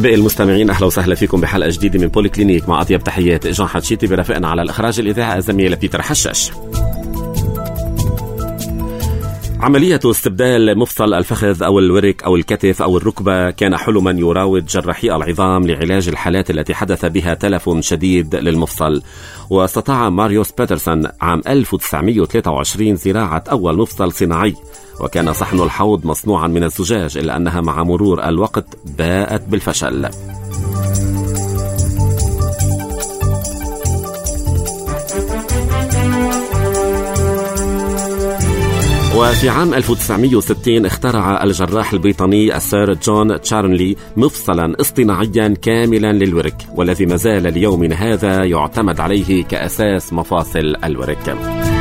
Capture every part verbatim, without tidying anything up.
أحبائي المستمعين، أهلا وسهلا فيكم بحلقة جديدة من بولي كلينيك مع أطيب تحيات جون حتشيتي، برافقنا على الإخراج الإذاعي الزميل بيتر حشاش. عملية استبدال مفصل الفخذ أو الورك أو الكتف أو الركبة كان حلما يراود جراحي العظام لعلاج الحالات التي حدث بها تلف شديد للمفصل. واستطاع ماريوس بيترسون عام ألف وتسعمائة وثلاثة وعشرين زراعة أول مفصل صناعي، وكان صحن الحوض مصنوعا من الزجاج، إلا أنها مع مرور الوقت باءت بالفشل. وفي عام ألف وتسعمائة وستين اخترع الجراح البريطاني السير جون تشارنلي مفصلا اصطناعيا كاملا للورك، والذي ما زال ليومنا هذا يعتمد عليه كأساس مفاصل الورك.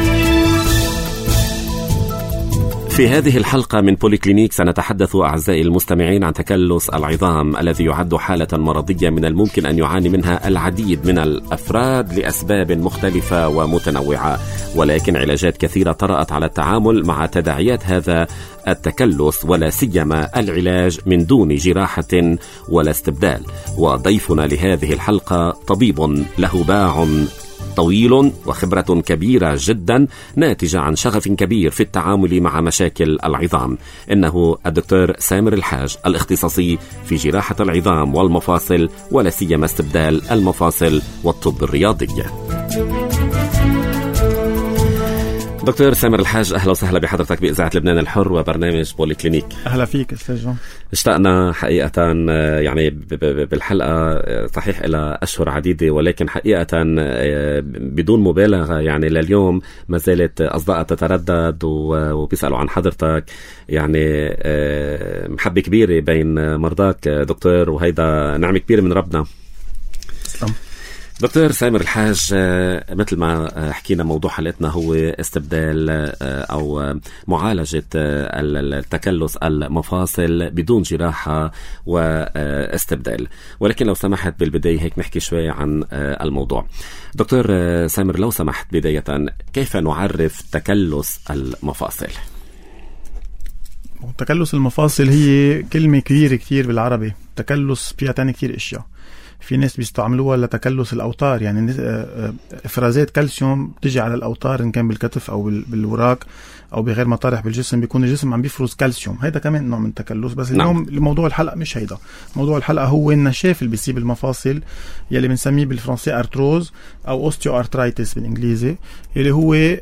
في هذه الحلقة من بولي كلينيك سنتحدث أعزائي المستمعين عن تكلس العظام، الذي يعد حالة مرضية من الممكن أن يعاني منها العديد من الأفراد لأسباب مختلفة ومتنوعة، ولكن علاجات كثيرة طرأت على التعامل مع تداعيات هذا التكلس، ولا سيما العلاج من دون جراحة ولا استبدال. وضيفنا لهذه الحلقة طبيب له باع طويل وخبرة كبيرة جدا ناتجة عن شغف كبير في التعامل مع مشاكل العظام. إنه الدكتور سامر الحاج، الاختصاصي في جراحة العظام والمفاصل، ولا سيما استبدال المفاصل والطب الرياضي. دكتور سامر الحاج، أهلا وسهلا بحضرتك بإذاعة لبنان الحر وبرنامج بولي كلينيك. أهلا فيك أستاذ جون. اشتقنا حقيقة يعني بالحلقة صحيح إلى أشهر عديدة، ولكن حقيقة بدون مبالغة يعني لليوم ما زالت أصداء تتردد وبيسألوا عن حضرتك. يعني محبة كبيرة بين مرضاك دكتور، وهيدا نعمة كبيرة من ربنا. سلام. دكتور سامر الحاج، مثل ما حكينا موضوع حلقتنا هو استبدال أو معالجة التكلس المفاصل بدون جراحة واستبدال، ولكن لو سمحت بالبداية هيك نحكي شوي عن الموضوع. دكتور سامر، لو سمحت بداية، كيف نعرف تكلس المفاصل؟ تكلس المفاصل هي كلمة كبيرة كتير بالعربي. تكلس فيها تاني كتير اشياء. في ناس بيستعملوها لتكلس الأوتار، يعني إفرازات كالسيوم بتجي على الأوتار إن كان بالكتف أو بالوراك أو بغير مطارح بالجسم، بيكون الجسم عم بيفرز كالسيوم. هيدا كمان نوع من التكلس، بس اليوم نعم. موضوع الحلقة مش هيدا. موضوع الحلقة هو النشاف اللي بيصيب المفاصل، يلي بنسميه بالفرنسي أرتروز أو أوستيو أرترايتس بالإنجليزي، يلي هو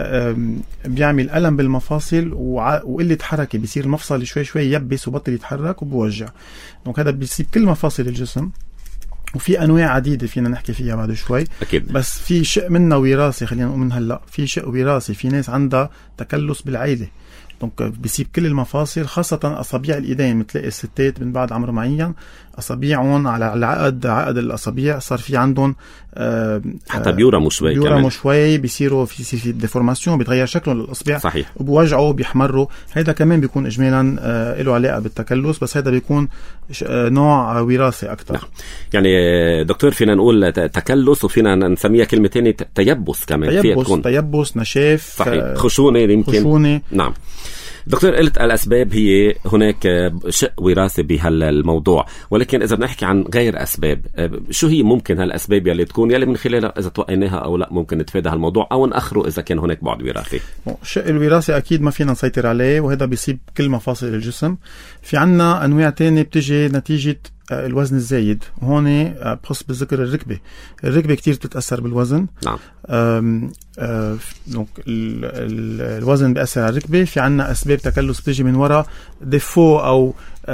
بيعمل ألم بالمفاصل وقلة حركة، بيصير المفصل شوي شوي يبس وبطل يتحرك وبوجع. دونك هذا بيصيب كل مفاصل الجسم، وفي أنواع عديدة فينا نحكي فيها بعد شوي. أكيد. بس في شيء منه وراثي، خلينا نقول من هلا في شيء وراثي. في ناس عندها تكلس بالعيلة، دونك بيصيب كل المفاصل، خاصة أصابع الإيدين. بتلاقي الستات من بعد عمر معين أصابيعهم على العقد عقد الأصابيع صار في عندهم آه حتى بيورموا شوي، بيورموا شوي، بيصيروا في في ديفورماسيون، بيتغير شكلهم للأصبع. صحيح. وبوجعوا بيحمروا. هذا كمان بيكون إجمالا آه له علاقة بالتكلس، بس هذا بيكون آه نوع وراثي أكتر. نعم. يعني دكتور فينا نقول تكلس، وفينا نسميها كلمتين تيبس كمان. تيبس تيبس نشاف. صحيح. خشونة يمكن. خشونة. نعم. دكتور، قلت الأسباب هي هناك شيء وراثي بهالموضوع، ولكن إذا بنحكي عن غير أسباب، شو هي ممكن هالأسباب يلي تكون يلي من خلالها إذا توقعناها أو لا ممكن نتفادى هالموضوع أو نأخره إذا كان هناك بعد وراثي؟ الشيء الوراثي أكيد ما فينا نسيطر عليه، وهذا بيصيب كل مفاصل الجسم. في عنا أنواع تانية بتجي نتيجة الوزن الزايد، وهون بخص بالذكر الركبة. الركبة كتير بتتأثر بالوزن. نعم. أم أم دونك ال ال الوزن بيأثر على الركبة. في عنا أسباب تكلس بتجي من وراء ديفو أو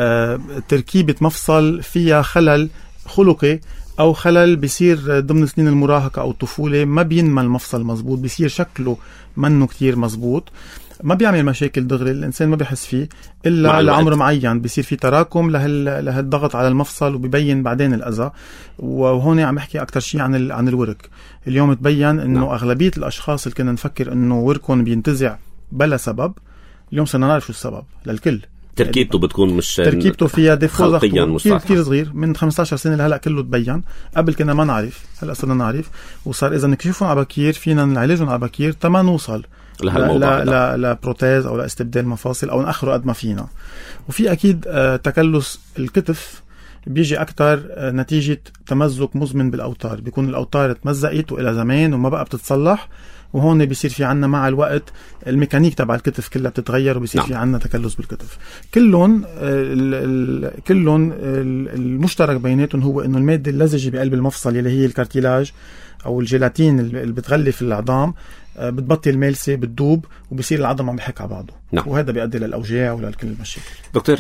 تركيبة مفصل فيها خلل خلقي، أو خلل بيصير ضمن سنين المراهقة أو الطفولة، ما بينمى المفصل مزبوط، بيصير شكله منه كتير مزبوط، ما بيعمل مشاكل دغري، الإنسان ما بيحس فيه إلا لعمر معين. بيصير في تراكم لهال لهالضغط على المفصل، وبيبين بعدين الأذى. وهون عم بحكي أكتر شيء عن ال... عن الورك. اليوم تبين إنه نعم. أغلبية الأشخاص اللي كنا نفكر إنه وركهم بينتزع بلا سبب، اليوم صرنا نعرف شو السبب للكل. تركيبته بتكون مش تركيبته فيها ديفو كتير كتير صغير. من خمسة عشر سنة لهلا كله تبين. قبل كنا ما نعرف، هلا صرنا نعرف، وصار إذا نكشفهم على بكير فينا نعالجهم على بكير تما نوصل لا لا لا لا بروتيز او لاستبدال مفاصل او نأخره قد ما فينا. وفي اكيد آه تكلس الكتف بيجي أكتر نتيجة تمزق مزمن بالأوتار، بيكون الأوتار تمزقت وإلى زمان وما بقى بتتصلح، وهون بيصير في عنا مع الوقت الميكانيك تبع الكتف كلها بتتغير وبيصير نعم. في عنا تكلس بالكتف. كلهم كلهم المشترك بيناتهم هو إنه المادة اللزجة بقلب المفصل اللي هي الكارتيلاج أو الجيلاتين اللي بتغلف العظام بتبطل مالسة بتدوب وبصير العظم عم بيحك على بعضه نعم. وهذا بيؤدي للأوجاع ولكل المشاكل. دكتور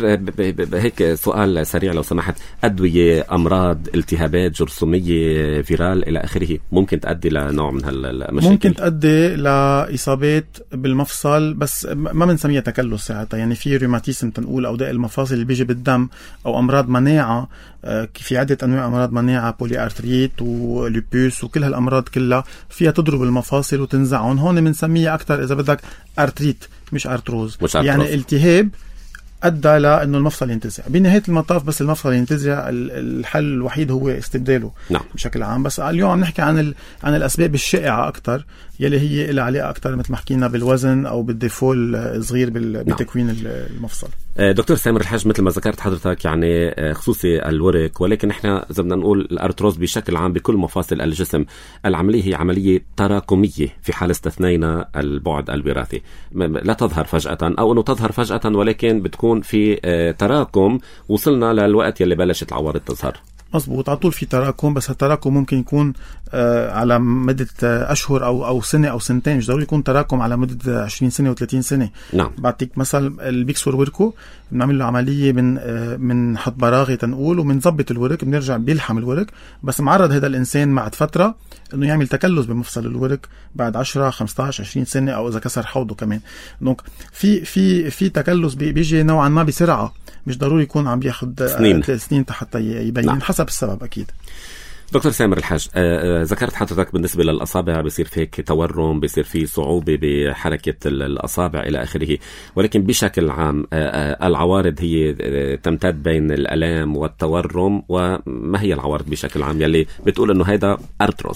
هيك سؤال سريع لو سمحت، أدوية، أمراض، التهابات جرثومية، فيرال إلى آخره ممكن تؤدي لنوع من هالمشاكل؟ ممكن تؤدي لإصابات بالمفصل بس ما بنسميها تكلس ساعتها، يعني في روماتيسم تنقول أو داء المفاصل اللي بيجي بالدم أو أمراض مناعة، في عدة أنواع أمراض مناعة، بولي أرتريت ولوبوس وكل هالأمراض كلها فيها تضرب المفاصل وتنزعهم. هون بنسميها أكتر إذا بدك أرتريت مش أرتروز، مش أرتروز. يعني التهاب أدى لأنه المفصل ينتزع. بنهاية المطاف بس المفصل ينتزع الحل الوحيد هو استبداله نعم. بشكل عام. بس اليوم عم نحكي عن ال... عن الأسباب الشائعة أكتر يلي هي إلى علاقة أكتر مثل ما حكينا بالوزن أو بالديفول الصغير بال... نعم. بتكوين المفصل. دكتور سامر الحاج، مثل ما ذكرت حضرتك يعني خصوصي الورك، ولكن احنا إذا بدنا نقول الأرتروز بشكل عام بكل مفاصل الجسم، العملية هي عملية تراكمية في حال استثنينا البعد الوراثي، لا تظهر فجأة أو أنه تظهر فجأة ولكن بتكون في تراكم وصلنا للوقت يلي بلشت العوارض تظهر. مظبوط، على طول في تراكم، بس التراكم ممكن يكون على مدة أشهر أو أو سنة أو سنتين، مش ضروري يكون تراكم على مدة عشرين سنة وثلاثين سنة. نعم. بعطيك مثل، اللي بيكسر وركه بنعمل له عملية من من حط براغي تنقول وبنظبط الورك، بنرجع بيلحم الورك، بس معرض هذا الإنسان بعد فترة إنه يعمل تكلس بمفصل الورك بعد عشرة خمسة عشر عشرين سنة أو إذا كسر حوضه كمان. دونك في في في تكلس بيجي نوعا ما بسرعة، مش ضروري يكون عم بياخد سنين سنين حتى يبين. نعم. حسب السبب أكيد. دكتور سامر الحاج، آه ذكرت حضرتك بالنسبة للأصابع بيصير فيك تورم، بيصير فيه صعوبة بحركة الأصابع إلى آخره، ولكن بشكل عام آه العوارض هي آه تمتد بين الألام والتورم، وما هي العوارض بشكل عام يلي بتقول إنه هذا أرتروز؟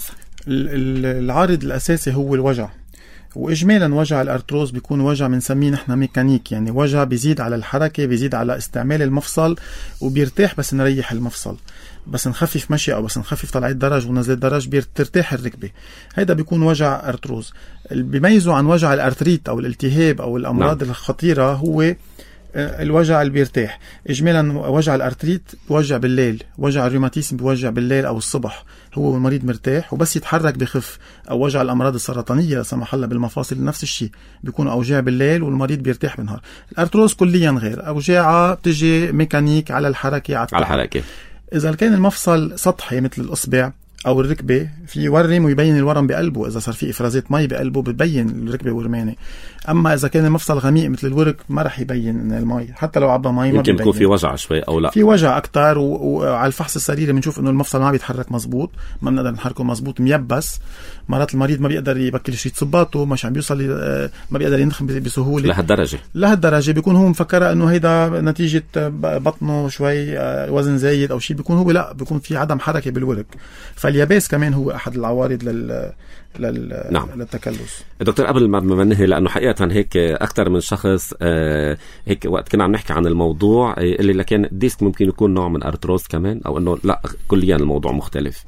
العارض الأساسي هو الوجع، وإجمالا وجع الأرتروز بيكون وجع بنسميه نحن ميكانيك، يعني وجع بيزيد على الحركة، بيزيد على استعمال المفصل، وبيرتاح بس نريح المفصل، بس نخفف مشي أو بس نخفف طلعت درج ونزلت درج بترتاح الركبة. هيدا بيكون وجع أرتروز. اللي بيميزه عن وجع الأرتريت أو الالتهاب أو الأمراض نعم. الخطيرة هو الوجع اللي بيرتاح. إجمالا وجع الأرتريت بوجع بالليل، وجع الروماتيسم بوجع بالليل أو الصبح، هو المريض مرتاح وبس يتحرك بخف. أو وجع الأمراض السرطانية سمح الله بالمفاصل نفس الشيء، بيكون أوجاع بالليل والمريض بيرتاح بالنهار. الأرتروز كليا غير، أوجاعة بتجي ميكانيك على الحركة على الحركة. إذا كان المفصل سطحي مثل الأصبع أو الركبة في يورم ويبين الورم بقلبه، إذا صار في إفرازات مي بقلبه بتبين الركبة ورمانة. أما إذا كان المفصل غميق مثل الورك ما رح يبين المي، حتى لو عبى مي يمكن يكون في وجع شوي أو لا، في وجع أكتر. وعلى الفحص السريري بنشوف إنه المفصل ما بيتحرك مزبوط، ما بنقدر نحركه مزبوط، ميبس. مرات المريض ما بيقدر يبكل شريط صباطه، مش عم بيوصل، ما بيقدر ينخم بسهولة لهالدرجة لهالدرجة بيكون هو مفكرة إنه هيدا نتيجة بطنه شوي وزن زايد أو شيء، بيكون هو لا، بيكون في عدم حركة بالورك. فاليابس كمان هو أحد العوارض لل لل نعم. للتكلس. دكتور قبل ما ننهي، لأنه حقيقة هيك أكثر من شخص آه هيك وقت كنا عم نحكي عن الموضوع اللي لكن الديسك ممكن يكون نوع من أرتروز كمان، أو إنه لا كليا الموضوع مختلف.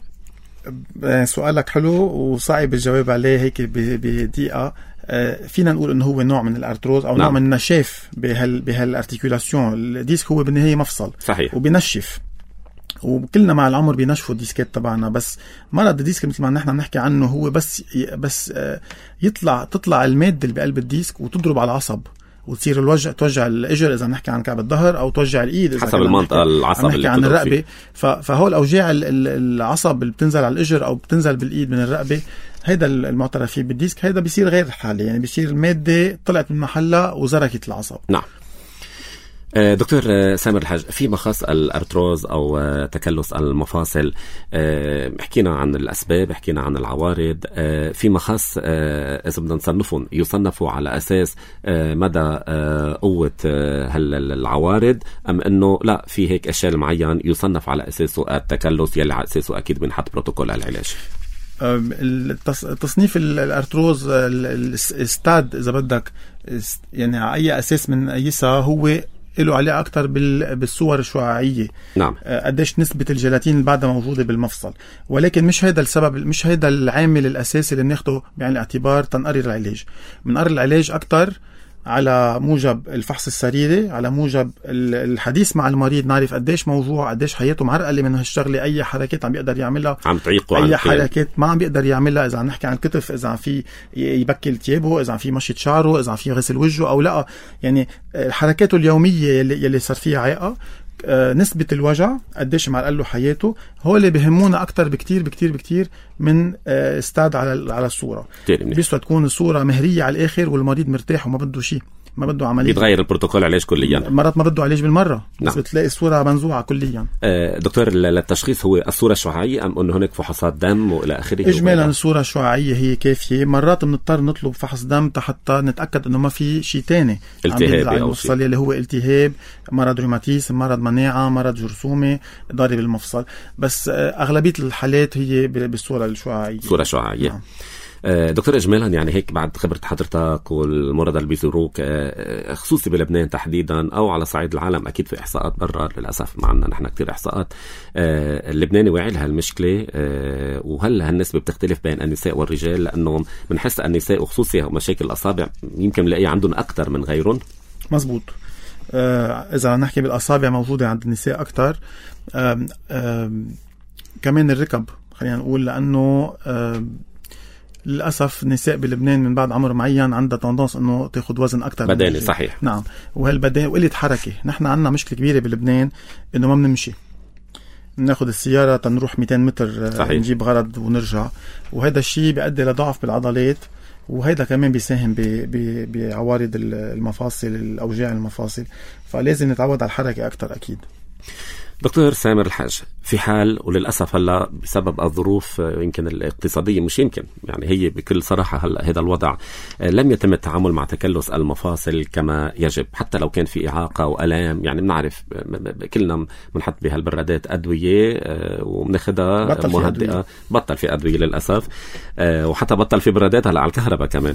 سؤالك حلو وصعب الجواب عليه هيك بدقيقة. فينا نقول انه هو نوع من الارتروز او نعم. نوع من النشاف بهال بهالارتيكولاسيون. الديسك هو بالنهاية مفصل صحيح وبنشف، وكلنا مع العمر بينشفوا الديسكات تبعنا. بس مرض الديسك مثل ما نحن بنحكي عنه هو بس بس يطلع تطلع المادة اللي بقلب الديسك وتضرب على العصب وتصير الوجع، توجع الاجر اذا نحكي عن كعب الظهر، او توجع الايد اذا حسب المنطقه العصب اللي عن الرقبه. فهو الاوجاع العصب اللي بتنزل على الاجر او بتنزل بالايد من الرقبه، هيدا المعترف فيه بالديسك. هيدا بيصير غير حالي، يعني بيصير الماده طلعت من محلها وزركت العصب. نعم. دكتور سامر الحاج، في مخص الأرتروز أو تكلس المفاصل، حكينا عن الأسباب، حكينا عن العوارض، في مخص إذا بدنا نصنفهم يصنفوا على أساس مدى قوة العوارض، أم أنه لا في هيك أشياء معين يصنف على أساسه التكلس يلي على أساسه أكيد بنحط بروتوكول العلاج؟ تصنيف الأرتروز الستاد إذا بدك، يعني على أي أساس من أيسا هو له علاقة أكتر بالصور الشعاعية. نعم. قديش نسبة الجيلاتين اللي بعدها موجودة بالمفصل، ولكن مش هيدا السبب، مش هيدا العامل الأساسي اللي بناخده بعين الاعتبار تنقرر العلاج. بنقرر العلاج أكتر على موجب الفحص السريري، على موجب الحديث مع المريض، نعرف قديش موجوع، قديش حياته معرقلة من هالشغلة، أي حركات عم بيقدر يعملها، عم تعيقه، أي حركات ما عم بيقدر يعملها، إذا عم نحكي عن الكتف، إذا عم في يبكل تيابه، إذا عم في مشيط شعره، إذا عم في غسل وجهه أو لا، يعني حركاته اليومية يلي, يلي صار فيها عائقة، نسبة الوجع، قديش معرقل له حياته، هو اللي بهمونا أكتر بكتير بكتير بكتير من استاد على على الصورة. بيسوى تكون الصورة مهرية على الآخر والمريض مرتاح وما بده شيء، ما بده عملية، بيتغير البروتوكول علاج كليا، مرات ما بده علاج بالمرة. نعم. بس بتلاقي الصورة منزوعة كليا. آه دكتور، للتشخيص هو الصورة الشعاعية أم أنه هناك فحوصات دم وإلى آخره؟ إجمالا الصورة الشعاعية هي كافية، مرات بنضطر نطلب فحص دم حتى نتأكد أنه ما في شيء تاني، التهاب أو شيء اللي هو التهاب، مرض روماتيسم، مرض مناعة، مرض جرثومة، ضارب بالمفصل. بس أغلبية الحالات هي بالصورة الشعاعية. صورة شعاعية. نعم. دكتور إجمالا، يعني هيك بعد خبرة حضرتك والمرضى اللي بيزوروك خصوصي بلبنان تحديدا أو على صعيد العالم، أكيد في إحصاءات برا للأسف معنا نحن كتير إحصاءات، اللبناني واعي لها المشكلة، وهل هالنسبة بتختلف بين النساء والرجال؟ لأنه بنحس النساء وخصوصي مشاكل الأصابع يمكن نلاقي عندهم أكتر من غيرهم. مزبوط. إذا نحكي بالأصابع موجودة عند النساء أكتر. آم آم كمان الركب خلينا نقول، لأنه للأسف النساء بلبنان من بعد عمر معين عندها تندنس انه تاخد وزن اكتر بدني. صحيح. نعم. وهالبدني وقلة حركة. نحن عندنا مشكلة كبيرة بلبنان انه ما بنمشي، بناخد السيارة تنروح مئتين متر. صحيح. نجيب غرض ونرجع، وهذا الشيء بيؤدي لضعف بالعضلات، وهيدا كمان بيساهم بعوارض المفاصل، الأوجاع المفاصل، فلازم نتعود على الحركة أكتر أكيد. دكتور سامر الحاج، في حال وللأسف هلا بسبب الظروف يمكن الاقتصادية، مش يمكن يعني هي بكل صراحة هلا هذا الوضع، لم يتم التعامل مع تكلس المفاصل كما يجب، حتى لو كان في إعاقة وألام. يعني بنعرف كلنا بنحط بهالبرادات أدوية وبناخدها مهدئة، بطل في أدوية للأسف، وحتى بطل في برادات هلا على الكهرباء كمان.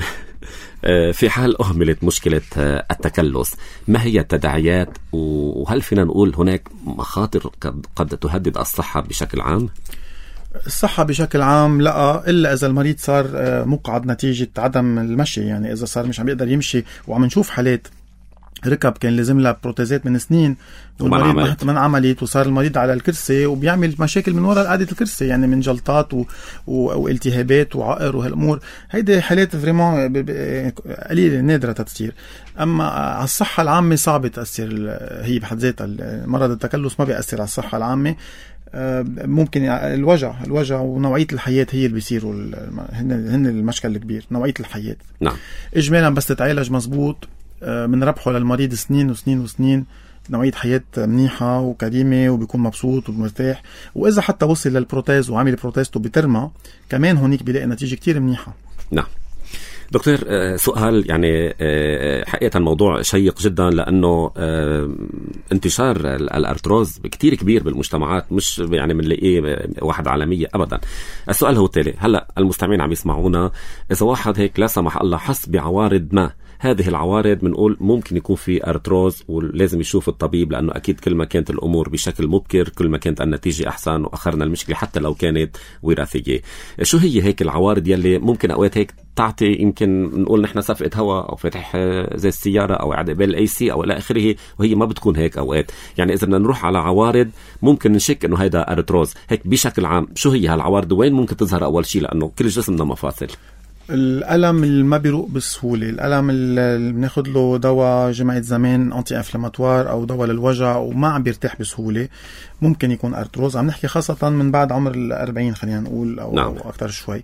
في حال أهملت مشكلة التكلس، ما هي التداعيات، وهل فينا نقول هناك مخاطر قد تهدد الصحة بشكل عام؟ الصحة بشكل عام لا، إلا إذا المريض صار مقعد نتيجة عدم المشي، يعني إذا صار مش عم يقدر يمشي، وعم نشوف حالات ركب كان لازم لها بروتيزات من سنين والمريض من عملية، وصار المريض على الكرسي وبيعمل مشاكل من وراء قاعدة الكرسي، يعني من جلطات و... و... والتهابات وعقر وهالأمور. هيدي حالات فريمون قليلة نادرة تتصير. أما على الصحة العامة صعبة تأثير هي بحد ذاتها. مرض التكلس ما بيأثر على الصحة العامة، ممكن الوجع الوجع ونوعية الحياة هي اللي بيصيروا هن هن المشكل الكبير، نوعية الحياة. نعم. إجمالا بس تتعالج مزبوط من ربحه للمريض سنين وسنين وسنين، نوعية حياة منيحة وكريمة وبيكون مبسوط ومرتاح. وإذا حتى وصل للبروتيز وعمل بروتيزته بترمى كمان هونيك بيلاقي نتيجة كتير منيحة. نعم. دكتور، سؤال يعني حقيقة موضوع شيق جدا، لأنه انتشار الأرتروز كتير كبير بالمجتمعات، مش يعني بنلاقيه واحد عالمية أبدا. السؤال هو التالي، هلأ المستمعين عم يسمعونا، إذا واحد هيك لا سمح الله حس بعوارض ما، هذه العوارض بنقول ممكن يكون في أرتروز ولازم يشوف الطبيب، لأنه أكيد كل ما كانت الأمور بشكل مبكر كل ما كانت النتيجة أحسن وأخرنا المشكلة حتى لو كانت وراثية. شو هي هيك العوارض يلي ممكن أوقات هيك تعطي، يمكن نقول نحن صفقة هواء أو فتح زي السيارة أو إعادة بالأي سي أو إلى آخره، وهي ما بتكون هيك أوقات. يعني إذا بدنا نروح على عوارض ممكن نشك إنه هيدا أرتروز، هيك بشكل عام شو هي هالعوارض وين ممكن تظهر أول شيء؟ لأنه كل جسمنا مفاصل. الألم اللي ما بيروق بسهولة، الألم اللي بناخد له دواء جمعية زمان أنتي أنفلاماتوار أو دواء للوجع وما عم بيرتاح بسهولة، ممكن يكون أرتروز. عم نحكي خاصة من بعد عمر الأربعين خلينا نقول أو, نعم. أو أكتر شوي.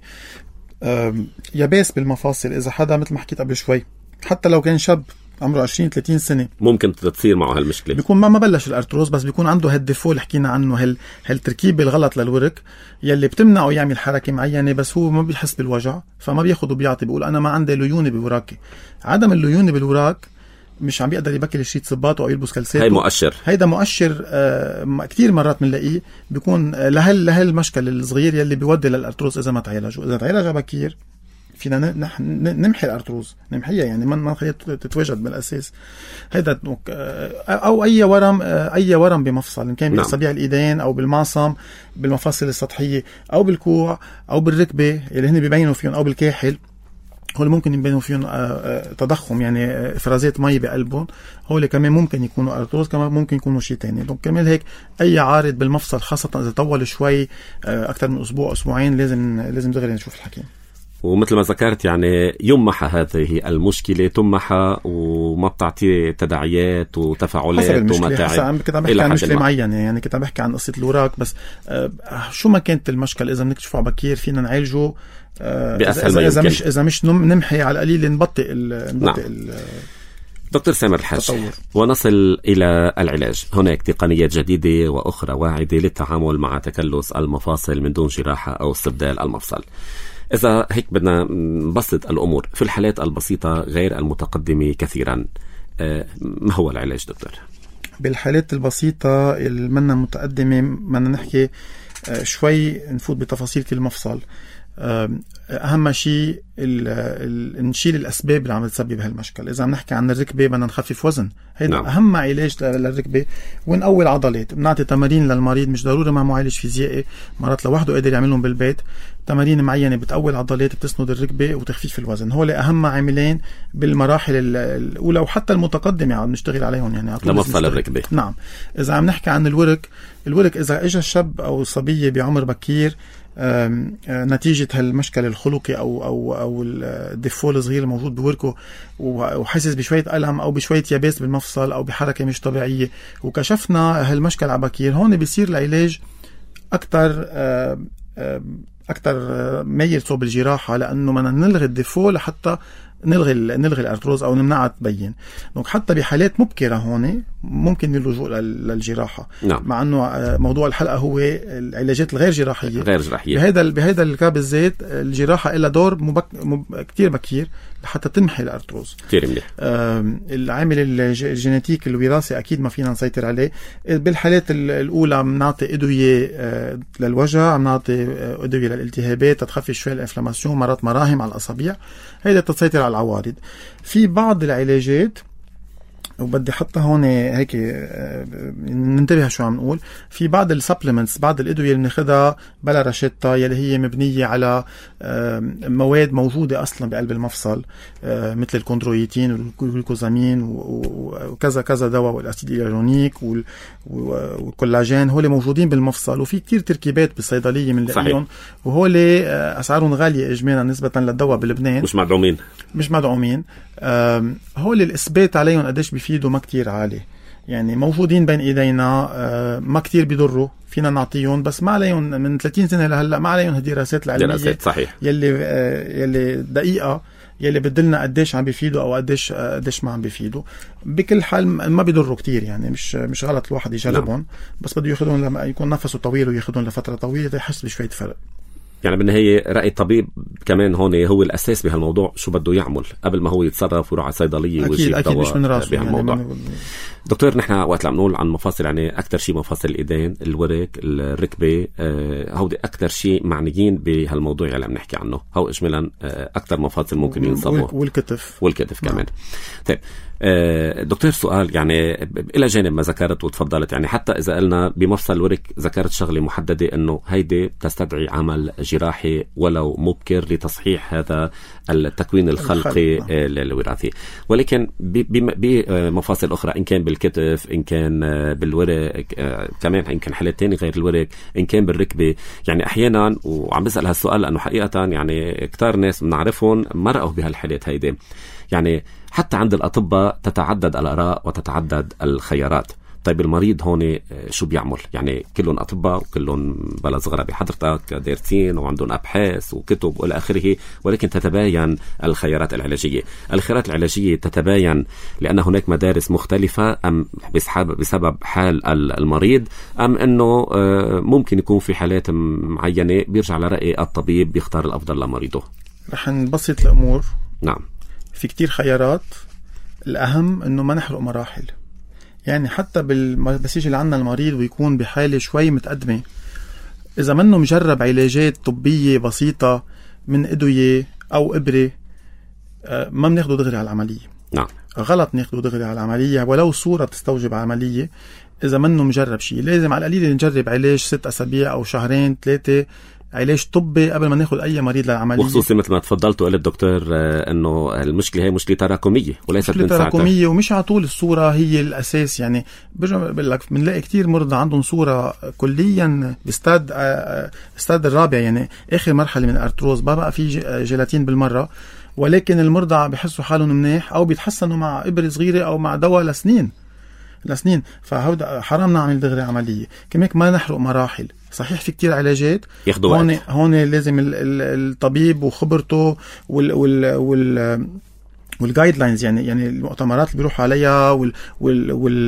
يباس بالمفاصل إذا حدا مثل ما حكيت قبل شوي حتى لو كان شاب عمره عشرين ثلاثين سنة ممكن تصير معه هالمشكلة، بيكون ما ما بلش الأرتروز بس بيكون عنده هالديفو اللي حكينا عنه، هال هالتركيبة الغلط للورك يلي بتمنعه يعمل حركة معينة، بس هو ما بيحس بالوجع فما بياخد وبيعطي، بيقول أنا ما عندي ليونة بوراكي. عدم الليونة بالوراك مش عم بيقدر يبكي الشريط صباطه أو يلبس كلساته، هاي مؤشر. هيدا مؤشر آه كتير مرات بنلاقيه بيكون لهال لهالمشكل الصغير يلي بيودي للأرتروز إذا ما تعالجوا. إذا تعالج بكير فينا نح نمحي الارتروز، نمحيها يعني ما نخليها تتواجد بالاساس. هيدا او اي ورم اي ورم بمفصل، ان كان باصابع الايدين او بالمعصم بالمفاصل السطحيه او بالكوع او بالركبه اللي هن بيبينوا فيهم، او بالكاحل، هول ممكن يبينوا فيهم تضخم يعني افرازات مي بقلبهم، هول كمان ممكن يكونوا ارتروز، كمان ممكن يكونوا شيء تاني. دونك كمان هيك اي عارض بالمفصل خاصه اذا طول شوي اكثر من اسبوع اسبوعين لازم لازم دغري نشوف الحكيم. ومثل ما ذكرت يعني يمحى هذه المشكلة، تمحى وما بتعطي تداعيات وتفاعلات ومتاعب. كنت عم بحكي عن مشكلة معينة، يعني كنت عم بحكي عن قصة الوراك بس. آه شو ما كانت المشكلة إذا بنكتشفه بكير فينا نعالجه آه بأسهل ما يمكن. إذا مش إذا مش نمحي على القليل نبطئ ال نبطئ ال دكتور سامر الحاج، ونصل إلى العلاج. هناك تقنيات جديدة وأخرى واعدة للتعامل مع تكلس المفاصل من دون جراحة أو استبدال المفصل. إذا هيك بدنا نبسط الأمور في الحالات البسيطة غير المتقدمة كثيرا، ما هو العلاج دكتور؟ بالحالات البسيطة اللي منا متقدمة بدنا نحكي شوي نفوت بتفاصيل كل مفصل. أهم شيء نشيل الأسباب اللي عم تسبب هالمشكلة. إذا عم نحكي عن الركبة بدنا نخفف وزن، هيدا نعم. أهم علاج للركبة، ونقوي العضلات. بنعطي تمارين للمريض، مش ضروري مع معالج فيزيائي، مرات لوحده قادر يعملهم بالبيت، تمارين معينة بتقوي العضلات بتسند الركبة وتخفيف الوزن. هول أهم عاملين بالمراحل الأولى وحتى المتقدمة عم نشتغل عليهم يعني لمفصل الركبة. نعم. إذا عم نحكي عن الورك، الورك إذا إجا الشاب أو صبية بعمر بكير نتيجة هالمشكلة الخلقي أو أو أو الديفو الصغير الموجود بوركه، وحاسس بشوية ألم أو بشوية يابس بالمفصل أو بحركة مش طبيعية، وكشفنا هالمشكلة عبكير، هون بيصير العلاج أكتر أكتر ميل صوب الجراحة، لأنه بدنا نلغي الديفو لحتى نلغي نلغي الارتروز او نمنعها تبين. دونك حتى بحالات مبكره هون ممكن اللجوء للجراحه. نعم. مع انه موضوع الحلقه هو العلاجات الغير جراحيه. غير جراحيه. بهذا بهذا الكاب بالذات الجراحه لها دور مبك... مب... كتير بكير لحتى تمحي الارتروز. كثير منيح. العامل الجينيتيك الوراثي اكيد ما فينا نسيطر عليه. بالحالات الاولى بنعطي ادويه للوجع، عم نعطي ادويه للالتهابات تخفف شوي الانفلاماسيون، مرات مراهم على الاصابع، هيدا تسيطر على العوارض. في بعض العلاجات وبدي حتى هون هيك ننتبه شو عم نقول، في بعض السبلمنتس، بعض الادويه اللي بناخذها بلا رشتة يلي هي مبنيه على مواد موجوده اصلا بقلب المفصل، مثل الكوندرويتين والجلوكوزامين وكذا كذا دواء، والاسيد الهيالورونيك والكولاجين، هول موجودين بالمفصل، وفي كتير تركيبات بالصيدليه بنلاقيهم، وهول اسعارهم غاليه اجمالا نسبه للدواء بلبنان، مش مدعومين مش مدعومين هول الاثبات عليهم قديش بيفيدوا ما كتير عالي، يعني موجودين بين ايدينا، ما كتير بيضروا، فينا نعطيهم، بس ما عليهم من ثلاثين سنه لهلا ما عليهم هالدراسات العلميه دراسات صحيح يلي يلي دقيقه يلي بدلنا قديش عم بيفيدوا او قديش قديش ما عم بيفيدوا. بكل حال ما بيضروا كتير، يعني مش مش غلط الواحد يجربهم. نعم. بس بده ياخذهم لما يكون نفسه طويل وياخذهم لفتره طويله يحس بشويه فرق. يعني بالنهاية رأي الطبيب كمان هون هو الأساس بهالموضوع، شو بده يعمل قبل ما هو يتصرف ويروح على الصيدلية ويجيب دواء مش من راسه بهالموضوع. يعني دكتور نحن وقت عم نقول عن مفاصل، يعني أكتر شيء مفاصل الإيدين، الورك، الركبة، آه هودي أكتر شيء معنيين بهالموضوع اللي عم نحكي عنه، هو إجمالا آه أكتر مفاصل ممكن ينصبوا، والكتف والكتف كمان. نعم. طيب آه دكتور سؤال، يعني إلى جانب ما ذكرت وتفضلت، يعني حتى إذا قلنا بمفصل الورك ذكرت شغلة محددة إنه هيدي تستدعي عمل جراحي ولو مبكر لتصحيح هذا التكوين الخلقي الوراثي، ولكن بمفاصل أخرى إن كان بالكتف، إن كان بالورك، كمان إن كان حالات تانية غير الورك، إن كان بالركبة، يعني أحيانا، وعم بسأل هالسؤال لأنه حقيقة يعني كتار ناس بنعرفهم مرقوا بهالحالات هيدي، يعني حتى عند الأطباء تتعدد الآراء وتتعدد الخيارات. طيب المريض هون شو بيعمل؟ يعني كلهم أطباء وكلهم بلا صغرى بحضرتك دارسين وعندهم أبحاث وكتب وإلى آخره، ولكن تتباين الخيارات العلاجية. الخيارات العلاجية تتباين لأن هناك مدارس مختلفة، أم بسبب حال المريض، أم أنه ممكن يكون في حالات معينة بيرجع لرأي الطبيب بيختار الأفضل لمريضه. رح نبسط الأمور. نعم. في كتير خيارات، الأهم أنه ما نحرق مراحل، يعني حتى بس يجي لعنا المريض ويكون بحالة شوي متقدمة، إذا منه مجرب علاجات طبية بسيطة من أدوية أو إبرة ما بناخده دغري على العملية. نعم. غلط ناخده دغري على العملية ولو صورة تستوجب عملية. إذا منه مجرب شيء لازم على القليل نجرب علاج ست أسابيع أو شهرين ثلاثة، علاج طبي قبل ما ناخد أي مريض للعملية. وخصوصا مثل ما تفضلت وقلت دكتور أنه المشكلة هي مشكلة تراكمية وليست مشكلة تراكمية، ومش على طول الصورة هي الأساس. يعني برجع بقول لك بنلاقي كتير مرضى عندهم صورة كليا باستاد استاد الرابع، يعني آخر مرحلة من الأرتروز ما بقى في جيلاتين بالمرة، ولكن المرضى بيحسوا حالهم منيح أو بيتحسنوا مع إبرة صغيرة أو مع دواء لسنين لسنين. فهودا حرام نعمل دغري عملية. كمان ما نحرق مراحل. صحيح في كتير علاجات هون وقت. هون لازم الطبيب وخبرته وال وال وال والجايد لاينز، يعني يعني المؤتمرات اللي بيروحوا عليها وال وال وال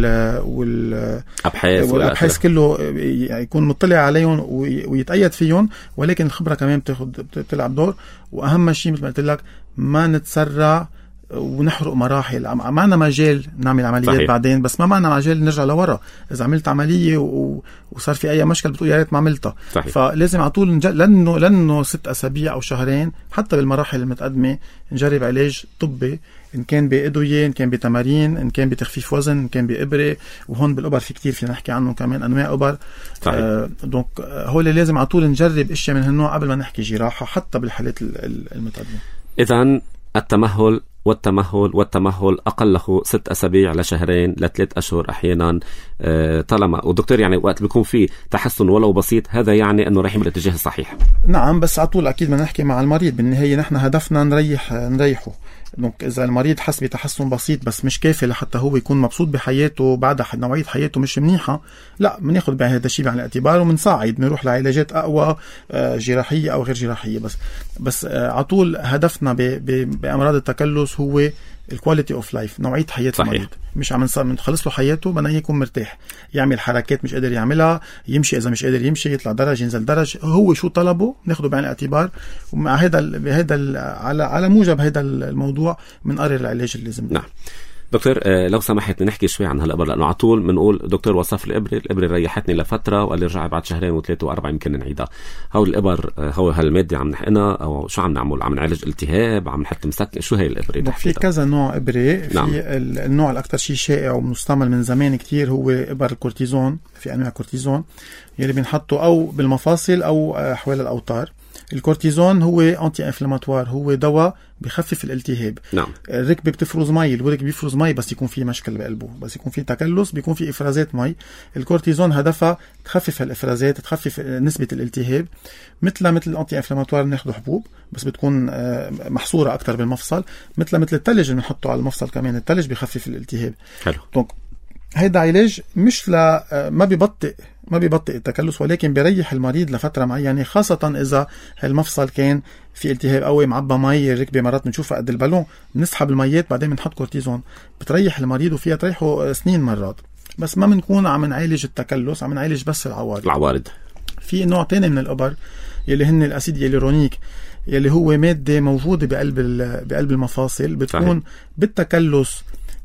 والابحاث والابحاث كله يكون مطلع عليهم ويتأيد فيهم، ولكن الخبرة كمان بتاخد بتلعب دور. واهم شيء مثل ما قلت لك ما نتسرع ونحرق مراحل. معنا مجال نعمل عمليات صحيح. بعدين بس ما معنا مجال نرجع لورا. إذا عملت عملية و... وصار في أي مشكلة بتقول يا ريت ما عملتها. صحيح. فلازم على طول نج... لأنه لأنه ست أسابيع أو شهرين حتى بالمراحل المتقدمة نجرب علاج طبي، إن كان بأدوية، إن كان بتمارين، إن كان بتخفيف وزن، إن كان بإبرة. وهون بالإبر في كتير فينا نحكي عنه كمان أنواع إبر. آه دونك هو اللي لازم على طول نجرب إشياء من هالنوع قبل ما نحكي جراحة حتى بالحالات المتقدمة. إذن التمهل والتمهل والتمهل أقله ست أسابيع لشهرين لثلاث أشهر أحيانا طالما. ودكتور يعني وقت بيكون في تحسن ولو بسيط هذا يعني أنه رايحين بالاتجاه الصحيح. نعم بس عطول أكيد ما نحكي مع المريض. بالنهاية نحن هدفنا نريح نريحه. دونك إذا المريض حس بتحسن بسيط بس مش كافي لحتى هو يكون مبسوط بحياته بعد نوعية حياته مش منيحة، لا بناخد بهذا الشيء بعين الاعتبار ومنصاعد بنروح لعلاجات أقوى جراحية أو غير جراحية. بس بس عطول هدفنا بأمراض التكلس هو الكواليتي اوف لايف، نوعية حياة المريض. مش عم نخلص له حياته، بدنا يكون مرتاح، يعمل حركات مش قادر يعملها، يمشي إذا مش قادر يمشي، يطلع درج ينزل درج، هو شو طلبه ناخده بعين الاعتبار. ومع هذا بهذا على على موجب هذا الموضوع بنقرر العلاج اللي لازم. نعم دكتور لو سمحت نحكي شوي عن هالإبر، لأنه عطول بنقول دكتور وصف الإبرة، الإبرة ريحتني لفترة وقال لي رجع بعد شهرين وثلاثة وأربعة يمكن نعيدها. هو الإبر هو هالمادة عم نحقنها أو شو عم نعمل؟ عم نعالج التهاب، عم نحط مسكن، شو هي الإبرة؟ في كذا نوع إبرة. نعم. في النوع الأكثر شيء شائع ومستعمل من زمان كتير هو إبر الكورتيزون. في أنواع كورتيزون يلي بنحطه أو بالمفاصل أو حوالي الأوتار. الكورتيزون هو أنتي إنفلاماتوار، هو دواء بخفف الالتهاب. نعم. الركبة بتفرز مي، الورك بيفرز مي بس يكون في مشكلة بقلبه، بس يكون في تكلس بيكون في إفرازات مي. الكورتيزون هدفها تخفف هالإفرازات، تخفف نسبة الالتهاب. مثل مثل الأنتي إنفلاماتوار بناخده حبوب بس بتكون محصورة أكتر بالمفصل. مثل مثل التلج اللي بنحطه على المفصل كمان، التلج بخفف الالتهاب. حلو. دونك هيدا علاج مش لا ما بيبطئ ما بيبطئ التكلس، ولكن بيريح المريض لفترة معينة، خاصة إذا المفصل كان في التهاب قوي معبى مي. الركبة مرات بنشوفها قد البالون، بنسحب الميات بعدين بنحط كورتيزون، بتريح المريض وفيها تريحه سنين مرات. بس ما بنكون عم نعالج التكلس، عم نعالج بس العوارض. العوارض. في نوع تاني من الإبر يلي هن الأسيد يالورونيك، يلي هو مادة موجودة بقلب بقلب المفاصل، بتكون صحيح. بالتكلس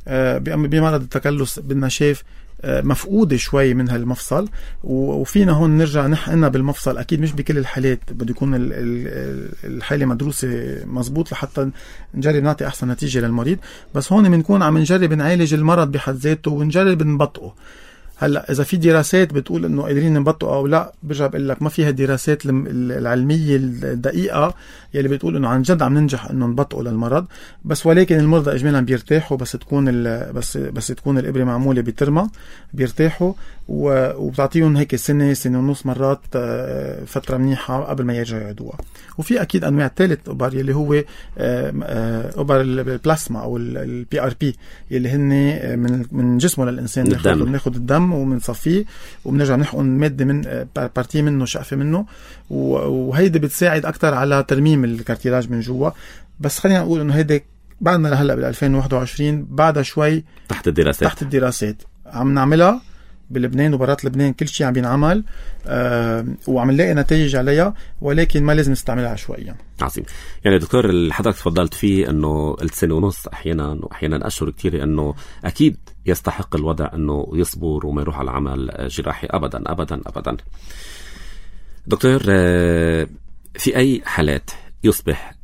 بمرض التكلس بالنشاف مفقودة شوي من هالمفصل، وفينا هون نرجع نحقنها بالمفصل. أكيد مش بكل الحالات، بده يكون الحالة مدروسة مزبوط لحتى نجرب نعطي أحسن نتيجة للمريض. بس هون بنكون عم نجرب نعالج المرض بحد ذاته ونجرب نبطئه. هلا إذا في دراسات بتقول إنه قادرين نبطئه أو لا، برجع بقول لك ما فيها دراسات العلمية الدقيقة يلي بتقول إنه عن جد عم ننجح إنه نبطئه للمرض. بس ولكن المرضى إجمالا بيرتاحوا بس تكون بس بس تكون الإبرة معمولة بترمى، بيرتاحوا وبتعطيهم هيك سنة سنة ونص مرات فترة منيحة قبل ما يرجعوا يعيدوها. وفي أكيد أنواع ثالث إبر يلي هو إبر البلاسما أو البي آر بي يلي هن من من جسمه للإنسان. بناخد الدم ومنصفيه وبنرجع نحقن مادة من بارتي منه، شقفة منه، وهيدا بتساعد أكتر على ترميم الكارتيلاج من جوا. بس خلينا نقول إنه هيدا بعدنا لهلا بال ألفين وواحد وعشرين بعدها شوي تحت الدراسات تحت الدراسات عم نعملها بلبنان وبرات لبنان، كل شيء عم بينعمل آه وعم نلاقي نتائج عليها، ولكن ما لازم نستعملها عشوائيا. عظيم. يعني دكتور اللي حضرتك تفضلت فيه انه السنة ونص احيانا واحيانا اشهر كتير، انه اكيد يستحق الوضع انه يصبر وما يروح على عمل جراحي ابدا ابدا ابدا. دكتور آه في اي حالات يصبح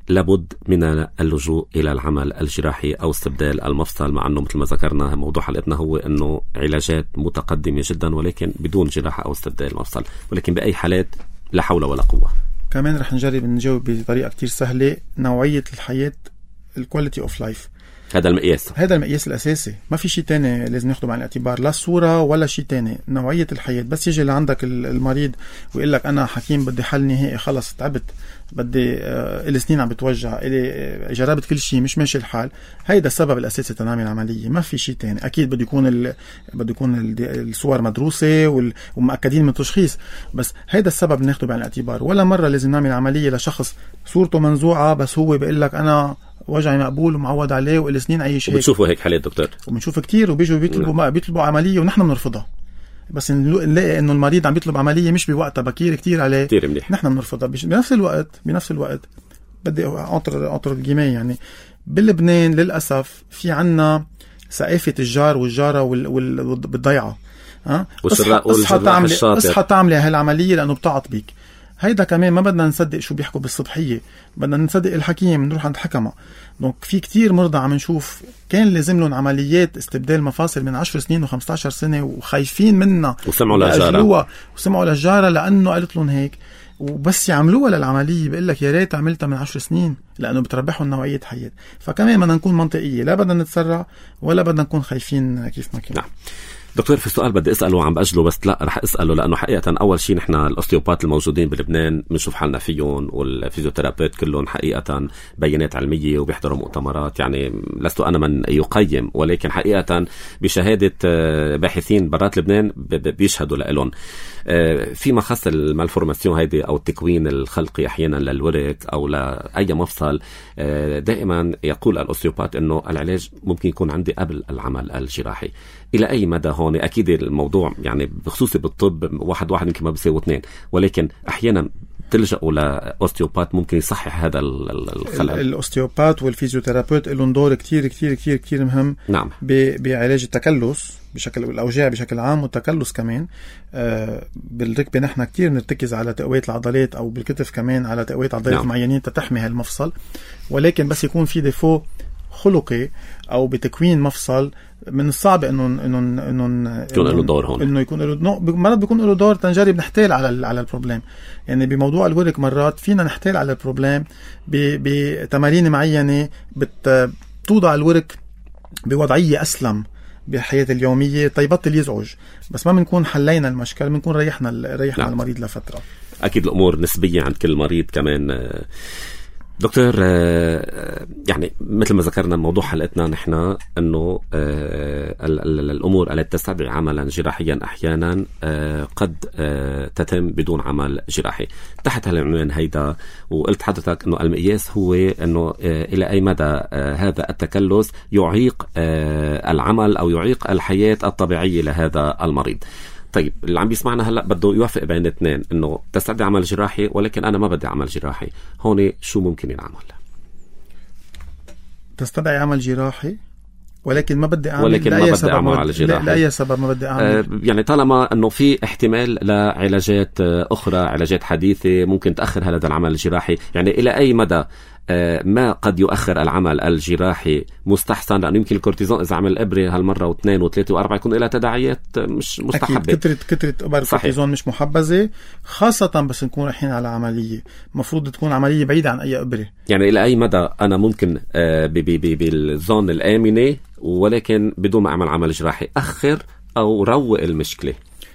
لابد من اللجوء إلى العمل الجراحي أو استبدال المفصل، مع أنه مثل ما ذكرنا موضوع حلقتنا هو أنه علاجات متقدمة جدا ولكن بدون جراحة أو استبدال المفصل، ولكن بأي حالات لا حول ولا قوة. كمان رح نجرب نجاوب بطريقة كتير سهلة. نوعية الحياة، الكواليتي اوف لايف، هذا المقياس هذا المقياس الأساسي. ما في شيء تاني لازم ناخده بعين الاعتبار، لا الصورة ولا شيء تاني، نوعية الحياة. بس يجي لعندك المريض ويقول لك أنا حكيم بدي حل نهائي، خلص تعبت، بدي آه إلي سنين عم بتوجع، إلي آه جربت كل شيء مش ماشي الحال، هيدا السبب الأساسي تنعمل عملية. ما في شيء تاني. أكيد بده يكون ال... بده يكون الصور مدروسة وال... ومأكدين من التشخيص، بس هيدا السبب ناخده بعين الاعتبار. ولا مرة لازم نعمل عملية لشخص صورته منزوعة بس هو بيقول لك أنا وجعي مقبول ومعود عليه وإلي سنين عايش هيك. وبتشوفوا هيك حالات دكتور؟ وبنشوف كتير، وبيجوا بيطلبوا بيطلبوا عملية ونحن بنرفضها. بس نلاقي انه المريض عم بيطلب عملية مش بوقتها، بكير كتير عليه، كتير منيح، نحن بنرفضها. بنفس الوقت بنفس الوقت بدي اطر اطر الجيمين يعني بلبنان للأسف في عنا ثقافة الجار والجارة وال... وال... بالضيعة. ها اصحى تعملي اصحى تعملي هالعملية لأنه بتعط بيك. هيدا كمان ما بدنا نصدق شو بيحكوا بالصبحية، بدنا نصدق الحكيم، نروح عند حكمة. دونك في كتير مرضى عم نشوف كان لازم لهم عمليات استبدال مفاصل من عشر سنين وخمسة عشر سنة وخايفين منها، وسمعوا للجارة وسمعوا للجارة لأنه قالت لهم هيك، وبس يعملوها للعملية بيقول لك يا ريت عملتها من عشر سنين، لأنه بتربحهم نوعية حياة. فكمان بدنا نكون منطقية، لا بدنا نتسرع ولا بدنا نكون خايفين كيف ما كان. نعم دكتور، في السؤال بدي أسأله عم بأجله، بس لا رح أسأله لأنه حقيقة أول شيء نحن الأوستيوبات الموجودين بلبنان بنشوف حالنا فيهم، والفيزيوثيرابيوت كلهم حقيقة بيانات علمية وبيحضروا مؤتمرات. يعني لست أنا من يقيم، ولكن حقيقة بشهادة باحثين برات لبنان بيشهدوا لهم. فيما خص المالفورماسيون هيدي أو التكوين الخلقي أحيانا للورك أو لأي مفصل، دائما يقول الأوستيوبات أنه العلاج ممكن يكون عندي قبل العمل الجراحي. إلى أي مدى هون؟ أكيد الموضوع يعني بخصوصي بالطب واحد واحد يمكن ما بيساوي اثنين، ولكن أحيانا تلجأوا لأوستيوبات ممكن يصحح هذا الخلل. الأوستيوبات والفيزيوثيرابيوت لهم دور كتير كتير كتير كتير مهم. نعم. بعلاج التكلس بشكل، الأوجاع بشكل عام، والتكلس كمان. آه بالركبة نحن كتير نرتكز على تقوية العضلات، أو بالكتف كمان على تقوية عضلات نعم. معينين تتحمي هالمفصل. ولكن بس يكون في ديفو خلقي أو بتكوين مفصل، من الصعب انه انه انه يكون له دور هون، انه يكون له مرات بيكون له دور. تنجرب نحتال على على البروبلم. يعني بموضوع الورك مرات فينا نحتال على البروبلم بتمارين معينه بتوضع الورك بوضعيه اسلم بالحياه اليوميه تيبطل يزعج. بس ما بنكون حلينا المشكله، بنكون ريحنا ريحنا نعم. المريض لفتره. اكيد الامور نسبيه عند كل مريض كمان. دكتور، يعني مثل ما ذكرنا موضوع حلقتنا نحن أنه الأمور التي تستدعي عملا جراحيا أحيانا قد تتم بدون عمل جراحي. تحت هالعنوان هيدا وقلت حضرتك أنه المقياس هو أنه إلى أي مدى هذا التكلس يعيق العمل أو يعيق الحياة الطبيعية لهذا المريض. طيب اللي عم بيسمعنا هلأ بده يوافق بين اثنين، انه تستدعي عمل جراحي ولكن انا ما بدي عمل جراحي، هون شو ممكن ينعمل؟ تستدعي عمل جراحي ولكن ما بدي اعمل، ولكن ما بدي اعمل على جراحي. لاي سبب ما بدي اعمل؟ آه يعني طالما انه في احتمال لعلاجات اخرى، علاجات حديثة ممكن تاخر هذا العمل الجراحي. يعني الى اي مدى آه ما قد يؤخر العمل الجراحي مستحسن؟ لانه يمكن الكورتيزون اذا عمل ابره هالمره واثنين وثلاثه واربعه يكون لها تداعيات مش مستحبه. كثره كثره ابر الكورتيزون مش محبذه، خاصه بس نكون رايحين على عمليه. مفروض تكون عمليه بعيده عن اي ابره. يعني الى اي مدى انا ممكن آه بالزون الامنه ولكن بدون ما اعمل عمل جراحي اخر او روق المشكله؟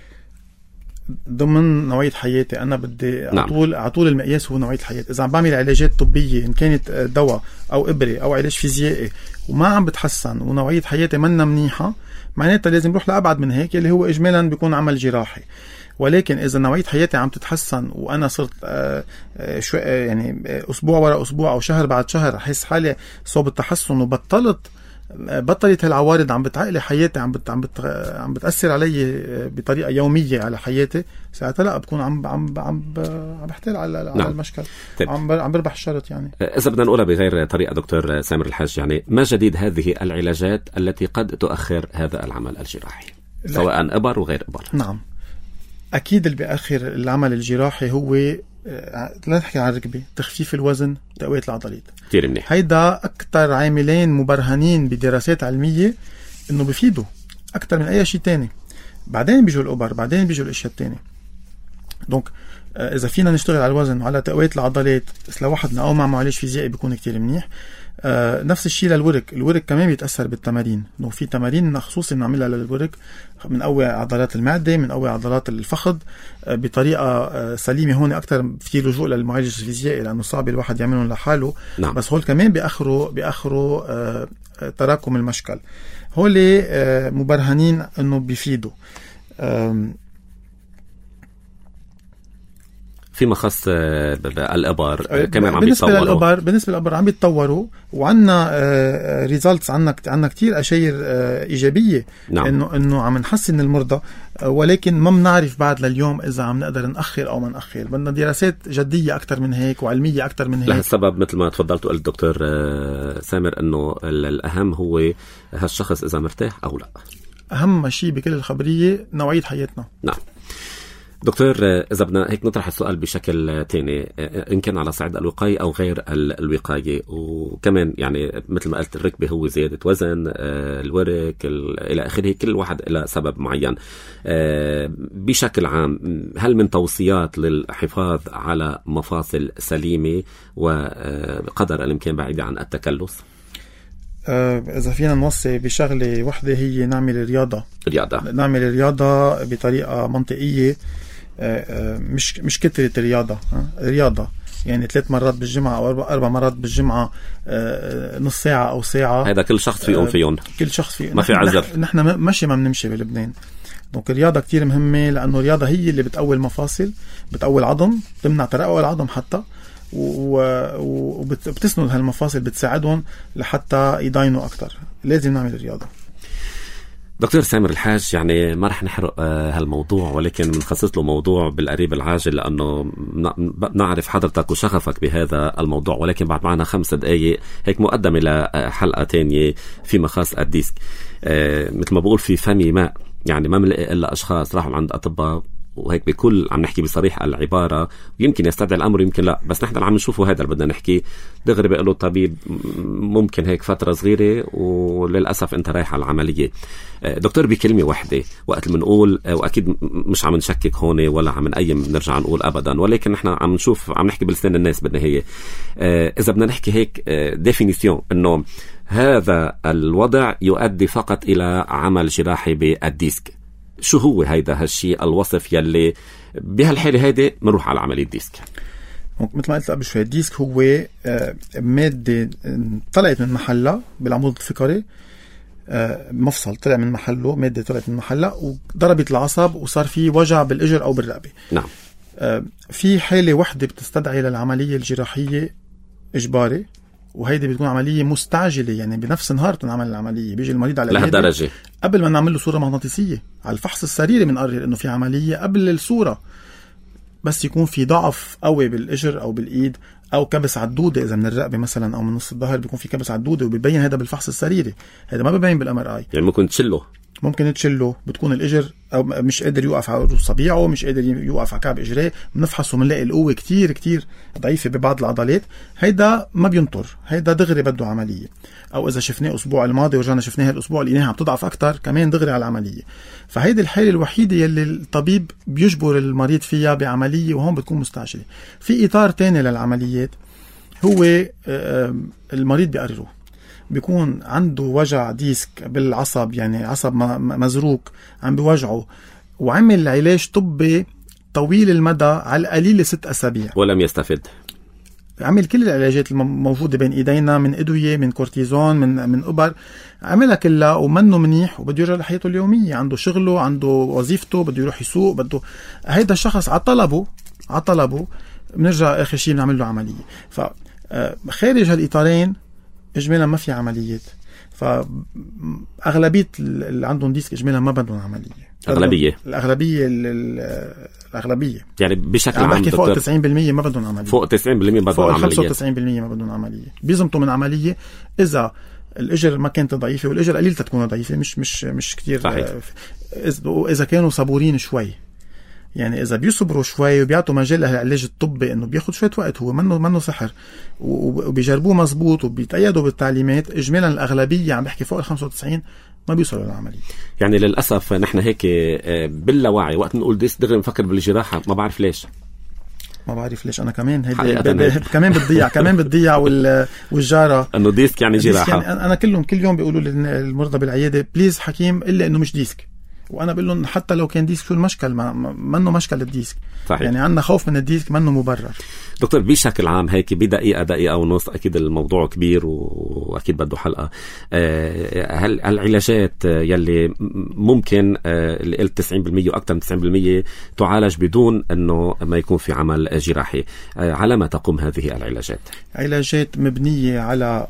ضمن نوعية حياتي أنا بدي نعم. أطول أطول المقياس هو نوعية حياتي. إذا عم بعمل علاجات طبية إن كانت دواء أو إبرة أو علاج فيزيائي وما عم بتحسن ونوعية حياتي منا منيحة، معناتها لازم نروح لأبعد من هيك اللي هو إجمالا بيكون عمل جراحي. ولكن إذا نوعية حياتي عم تتحسن وأنا صرت آآ آآ شو يعني أسبوع ورا أسبوع أو شهر بعد شهر أحس حالي صوب التحسن وبطلت بطلت هالعوارض عم بتعقلي حياتي، عم بت عم بت عم بتاثر علي بطريقه يوميه على حياتي، ساعتها لا بكون عم عم عم عم بحتال على على نعم. المشكل طيب. عم عم بربح الشرط. يعني اذا بدنا نقولها بغير طريقه دكتور سامر الحاج، يعني ما جديد هذه العلاجات التي قد تؤخر هذا العمل الجراحي سواء ابر وغير ابر؟ نعم اكيد اللي بيأخر العمل الجراحي هو لا نحكي عن الركبة، تخفيف الوزن، تقوية العضلات. كتير منيح. هيدا أكتر عاملين مبرهنين بدراسات علمية إنه بيفيدوا أكتر من أي شيء تاني. بعدين بيجوا الأوبر، بعدين بيجوا الأشياء التانية. دونك إذا فينا نشتغل على الوزن وعلى تقوية العضلات لوحدنا أو مع معالج فيزيائي بيكون كتير منيح. آه نفس الشيء للورك، الورك كمان بيتأثر بالتمارين. إنه في تمارين خصوصي بنعملها للورك، من قوي عضلات المعدة، من قوي عضلات الفخذ آه بطريقة آه سليمة. هون أكتر في لجوء للمعالج الفيزيائي لأنه صعب الواحد يعملهم لحاله. نعم. بس هول كمان بيأخروا بيأخروا آه تراكم المشكل. هول آه مبرهنين إنه بيفيدوا. آه فيما خص الابر كمان عم بالنسبه يتطوروا. للابر بالنسبه للابر عم يتطوروا، وعندنا ريزلتس، عندنا عندنا كثير اشياء ايجابيه. نعم. انه انه عم نحسن المرضى، ولكن ما بنعرف بعد لليوم اذا عم نقدر ناخر او ما ناخر. بدنا دراسات جديه اكثر من هيك وعلميه اكثر من هيك. لهالسبب مثل ما تفضلت وقلت دكتور سامر انه الاهم هو هالشخص اذا مرتاح او لا. اهم شيء بكل الخبريه نوعيه حياتنا. نعم دكتور، إذا بدنا هيك نطرح السؤال بشكل تاني، إن كان على صعيد الوقاية أو غير الوقاية، وكمان يعني مثل ما قلت الركبة هو زيادة وزن، الورك إلى آخره، كل واحد إلى سبب معين. بشكل عام هل من توصيات للحفاظ على مفاصل سليمة وقدر الإمكان بعيدة عن التكلس؟ إذا فينا نوصي بشغلة وحدة هي نعمل رياضة. رياضة نعمل رياضة بطريقة منطقية، مش مش كترة الرياضة. رياضة يعني ثلاث مرات بالجمعة أو أربع, أربع مرات بالجمعة، نص ساعة أو ساعة. هذا كل شخص فيهم فيهم كل شخص فيه. ما في عذر. نحن ماشي ما بنمشي بلبنان. دونك الرياضة كتير مهمة، لأنه الرياضة هي اللي بتقوي المفاصل، بتقوي العظم، بتمنع ترقق العظم حتى، وبتسند هالمفاصل، بتساعدهم لحتى يضاينوا أكتر. لازم نعمل الرياضة. دكتور سامر الحاج، يعني ما رح نحرق هالموضوع، ولكن بنخصص له موضوع بالقريب العاجل، لأنه نعرف حضرتك وشغفك بهذا الموضوع. ولكن بعد معنا خمس دقايق هيك مقدمة لحلقة تانية فيما خاص الديسك. مثل ما بقول في فمي ماء، يعني ما ملقي إلا أشخاص راحوا عند أطباء وهيك بكل عم نحكي بصريح العبارة، يمكن يستدعي الأمر يمكن لا، بس نحن عم نشوفه هذا اللي بدنا نحكي دغري. بيقول له الطبيب ممكن هيك فترة صغيرة وللأسف أنت رايح على العملية. دكتور بكلمة واحدة، وقت بنقول، وأكيد مش عم نشكك هون ولا عم نقيم نرجع نقول أبدا، ولكن نحن عم نشوف عم نحكي بلسان الناس بالنهاية. إذا بدنا نحكي هيك ديفينيسيون إنه هذا الوضع يؤدي فقط إلى عمل جراحي بالديسك، شو هو هيدا هالشيء الوصف يلي بهالحالة هيدا منروح على عملية ديسك؟ مثل ما قلت قبل شوي، الديسك هو مادة طلعت من محلها بالعمود الفقري، مفصل طلع من محله، مادة طلعت من محلها وضربت العصب وصار في وجع بالإجر أو بالرقبة. نعم. في حالة وحدة بتستدعي للعملية الجراحية إجباري، وهيدي بتكون عملية مستعجلة، يعني بنفس نهار تنعمل العملية. بيجي المريض على لهالدرجة قبل ما نعمل له صورة مغناطيسية على الفحص السريري، بنقرر إنه في عملية قبل الصورة، بس يكون في ضعف قوي بالإجر أو بالإيد أو كبس عدودة، إذا من الرقبة مثلا أو من نص الظهر بيكون في كبس عدودة، وبيبين هذا بالفحص السريري. هذا ما بيبين بالأم آر آي. يعني ممكن تشله ممكن تشله. بتكون الإجر أو مش قادر يوقف على صبيعه، مش قادر يوقف على كعب إجريه، بنفحص ومنلاقي القوة كتير كتير ضعيفة ببعض العضلات. هيدا ما بينطر، هيدا دغري بده عملية. أو إذا شفناه الأسبوع الماضي ورجعنا شفناه الأسبوع اللي عم تضعف أكتر، كمان دغري على العملية. فهيدي الحالة الوحيدة يلي الطبيب بيجبر المريض فيها بعملية، وهون بتكون مستعجلة. في إطار تاني للعمليات هو المريض بيقرره، بيكون عنده وجع ديسك بالعصب، يعني عصب مزروق عم بيوجعه، وعمل علاج طبي طويل المدى على القليل ست أسابيع ولم يستفد. عمل كل العلاجات الموجودة بين إيدينا، من أدوية، من كورتيزون، من من أبر، عملها كلها ومنه منيح، وبده يرجع لحياته اليومية، عنده شغله، عنده وظيفته، بده يروح يسوق، بده هيدا الشخص عطلبه عطلبه بنرجع آخر شيء بنعمل له عملية. فخارج هالإطارين إجمالا ما في عمليات. فأغلبية اللي عندهم ديسك إجمالا ما بدهم عملية. أغلبية الأغلبية الأغلبية يعني بشكل عام بحكي فوق تسعين بالمية ما بدهم عملية. فوق تسعين بالمية بدهم عملية. فوق خمسة وتسعين بالمية ما بدهم عملية. بيزمتوا من عملية إذا الإجر ما كانت ضعيفة، والإجر قليل تكون ضعيفة، مش مش مش كتير. إذا كانوا صبورين شوي، يعني إذا بيصبروا شوي وبيعطوا مجال للعلاج الطبي إنه بياخد شوية وقت، هو منه منه سحر، وبيجربوه مزبوط وبيتأيدوا بالتعليمات، إجمالا الأغلبية عم بحكي فوق الخمسة وتسعين ما بيوصلوا للعملية. يعني للأسف نحن هيك باللاوعي وقت نقول ديس دغري نفكر بالجراحة، ما بعرف ليش ما بعرف ليش. أنا كمان هيدا كمان بتضيع كمان بتضيع والجارة إنه ديسك يعني جراحة. يعني أنا كلهم كل يوم بيقولوا للمرضى بالعيادة بليز حكيم إلا إنه مش ديسك، وأنا بقول لهم حتى لو كان ديسك شو المشكل، ما منه مشكل الديسك. صحيح. يعني عندنا خوف من الديسك منه مبرر. دكتور بشكل عام هيك بدقيقة دقيقة ونص، أكيد الموضوع كبير وأكيد بده حلقة. هل العلاجات يلي ممكن اللي قلت تسعين بالمية وأكثر من تسعين بالمية تعالج بدون أنه ما يكون في عمل جراحي، على ما تقوم هذه العلاجات؟ علاجات مبنية على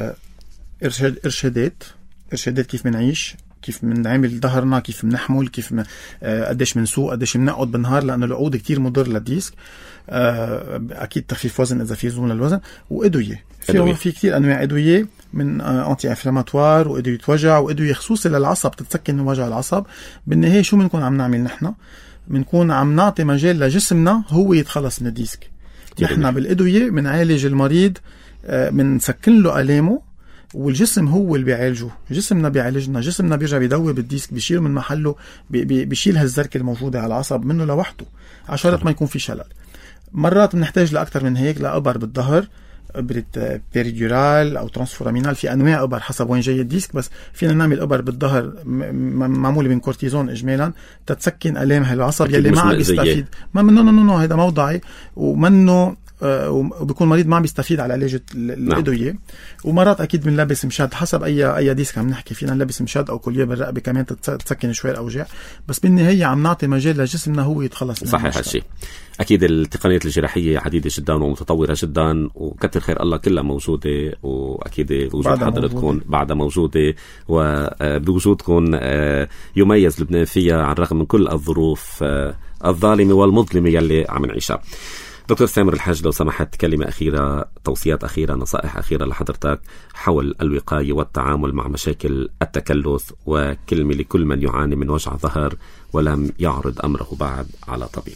إرشاد إرشادات إرشادات كيف منعيش، كيف منعمل ظهرنا، كيف منحمل، كيف من آه قديش منسوق، قديش منقعد بالنهار، لأنه العود كتير مضر للديسك. آه أكيد تخفيف وزن إذا في زون للوزن، وأدوية. في في كتير أنواع أدوية من آه أنتي إنفلاماتوار وأدوية وجع وأدوية خصوصي للعصب تتسكن وجع العصب. بالنهاية شو بنكون عم نعمل نحن؟ بنكون عم نعطي مجال لجسمنا هو يتخلص من الديسك. نحن بالأدوية بنعالج المريض، آه بنسكن له ألامه، والجسم هو اللي بيعالجه. جسمنا بيعالجنا، جسمنا بيرجع بيدوب الديسك، بيشيل من محله، بي بي بيشيل هالزركة الموجودة على العصب منه لوحده عشان ما يكون في شلل. مرات بنحتاج لأكتر من هيك، لأبر بالظهر، إبرة بيريدورال أو ترانسفورامينال، في أنواع أبر حسب وين جاي الديسك، بس فينا نعمل أبر بالظهر معمولة من كورتيزون إجمالا تتسكن ألام هالعصب يلي ما عم بيستفيد. ما منه نو نو هيدا موضعي ومنه، وبيكون مريض ما عم بيستفيد على علاج الأدوية. نعم. ومرات أكيد بنلبس مشاد حسب أي أي ديسك عم نحكي، فينا نلبس مشاد أو كوليه بالرقبة كمان تسكن شوي الأوجاع، بس بالنهاية عم نعطي مجال لجسمنا هو يتخلص من. صحيح هالشيء. أكيد التقنيات الجراحية عديدة جدا ومتطورة جدا، وكتر خير الله كلها موجودة، وأكيد وجود حضرتكم بعدها موجودة، وبوجودكم يميز لبنان فيها على الرغم من كل الظروف الظالمة والمظلمة يلي عم نعيشها. دكتور سامر الحاج، لو سمحت كلمة أخيرة، توصيات أخيرة، نصائح أخيرة لحضرتك حول الوقاية والتعامل مع مشاكل التكلس، وكلمة لكل من يعاني من وجع ظهر ولم يعرض أمره بعد على طبيب.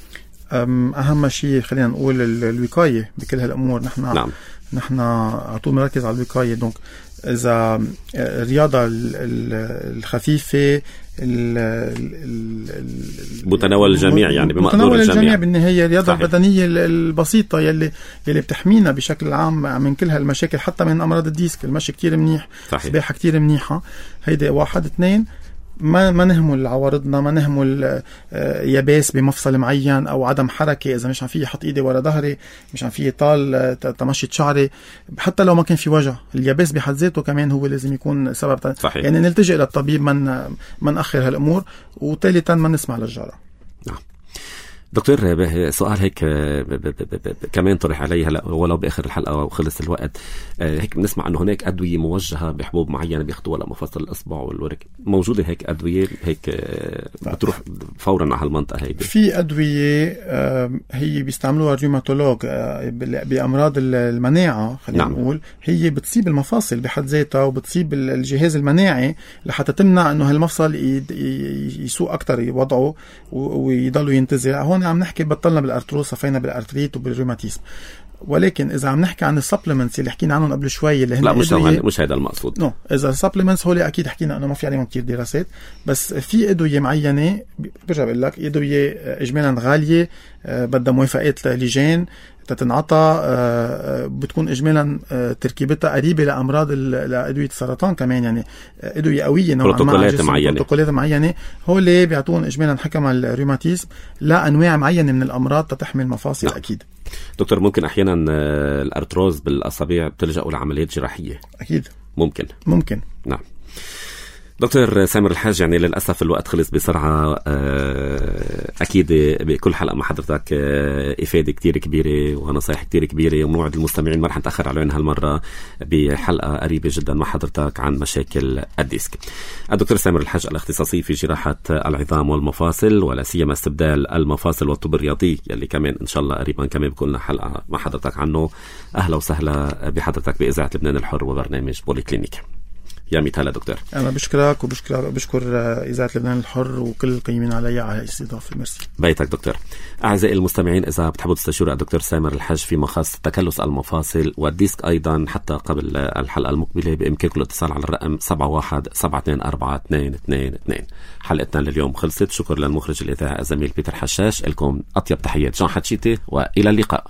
أهم شيء خلينا نقول الوقاية بكل هالأمور. نحن نعم. نحن عطول مركز على الوقاية. دونك إذا الرياضة الخفيفة متناول الجميع، يعني بمقدور الجميع بالنهاية، الرياضة البدنية البسيطة يلي يلي بتحمينا بشكل عام من كل هالمشاكل، حتى من أمراض الديسك. المشي كتير منيح، السباحة كتير منيحة. هيدا واحد. اثنين، ما ما نهمل عوارضنا، ما نهمل يابس بمفصل معين او عدم حركه. اذا مش عم فيي حط ايدي ورا ظهري، مش عم فيي طال تمشي شعري، حتى لو ما كان في وجع، اليابس بحد ذاته كمان هو لازم يكون سبب. صحيح. يعني نلتجئ للطبيب، من ما ناخر هالامور. وثالثا ما نسمع للجرى. نعم. دكتور سؤال هيك كمان طرح علي هلا ولو باخر الحلقه وخلص الوقت. هيك بنسمع انه هناك ادويه موجهه بحبوب معينه بياخذوها لمفاصل الاصبع والورك، موجوده هيك ادويه هيك بتروح فورا على المنطقه هيدي؟ في ادويه هي بيستعملوها الريوماتولوج بامراض المناعه، خلينا نعم. نقول هي بتصيب المفاصل بحد ذاتها وبتصيب الجهاز المناعي لحتى تمنع انه هالمفصل يسوء اكثر وضعه ويضلوا ينتزع. هون عم نحكي بطلنا بالارتروز، صفينا بالارتريت وبالروماتيزم. ولكن اذا عم نحكي عن السبلمنتس اللي حكينا عنهم قبل شوي اللي هن لا مش هذا مش هذا المقصود. نو اذا سبلمنتس هول اكيد حكينا انه ما في عليهم كتير دراسات، بس في ادويه معينه برجع بقول لك ادويه اجمالا غاليه، بدها موافقات لجان تتنعطى، بتكون اجمالا تركيبتها قريبه لامراض لادويه السرطان كمان، يعني ادويه قويه نوعا ما، بروتوكولات معينه بروتوكولات معينه هول بيعطون اجمالا حكم الروماتيزم لا انواع معينه من الامراض تتحمل مفاصل. نعم. اكيد دكتور، ممكن احيانا الارتروز بالاصابع بتلجأوا لعمليات جراحيه؟ اكيد ممكن ممكن نعم. دكتور سامر الحاج، يعني للأسف الوقت خلص بسرعة. أكيد بكل حلقة مع حضرتك إفادة كتير كبيرة ونصائح كتير كبيرة، وموعد المستمعين ما رح نتأخر علينا هالمرة بحلقة قريبة جدا مع حضرتك عن مشاكل الديسك. الدكتور سامر الحاج الاختصاصي في جراحة العظام والمفاصل، ولا سيما استبدال المفاصل والطب الرياضي، يلي كمان إن شاء الله قريبا كمان بكون لنا حلقة مع حضرتك عنه. أهلا وسهلا بحضرتك بإذاعة لبنان الحر وبرنامج بوليكلينيك. يا مثال دكتور. أنا بشكرك وبشكر بشكر إذاعة لبنان الحر وكل القيمين علي على الاستضافة. ميرسي. بيتك دكتور. أعزائي المستمعين، إذا بتحبوا تستشيروا الدكتور سامر الحج فيما خاص تكلس المفاصل والديسك أيضا حتى قبل الحلقة المقبلة، بإمكانكم الاتصال على الرقم سبعة واحد سبعة اثنين أربعة اثنين اثنين اثنين. حلقتنا لليوم خلصت. شكر للمخرج الإذاعي الزميل بيتر حشاش. لكم أطيب تحيات جان حتشيتي وإلى اللقاء.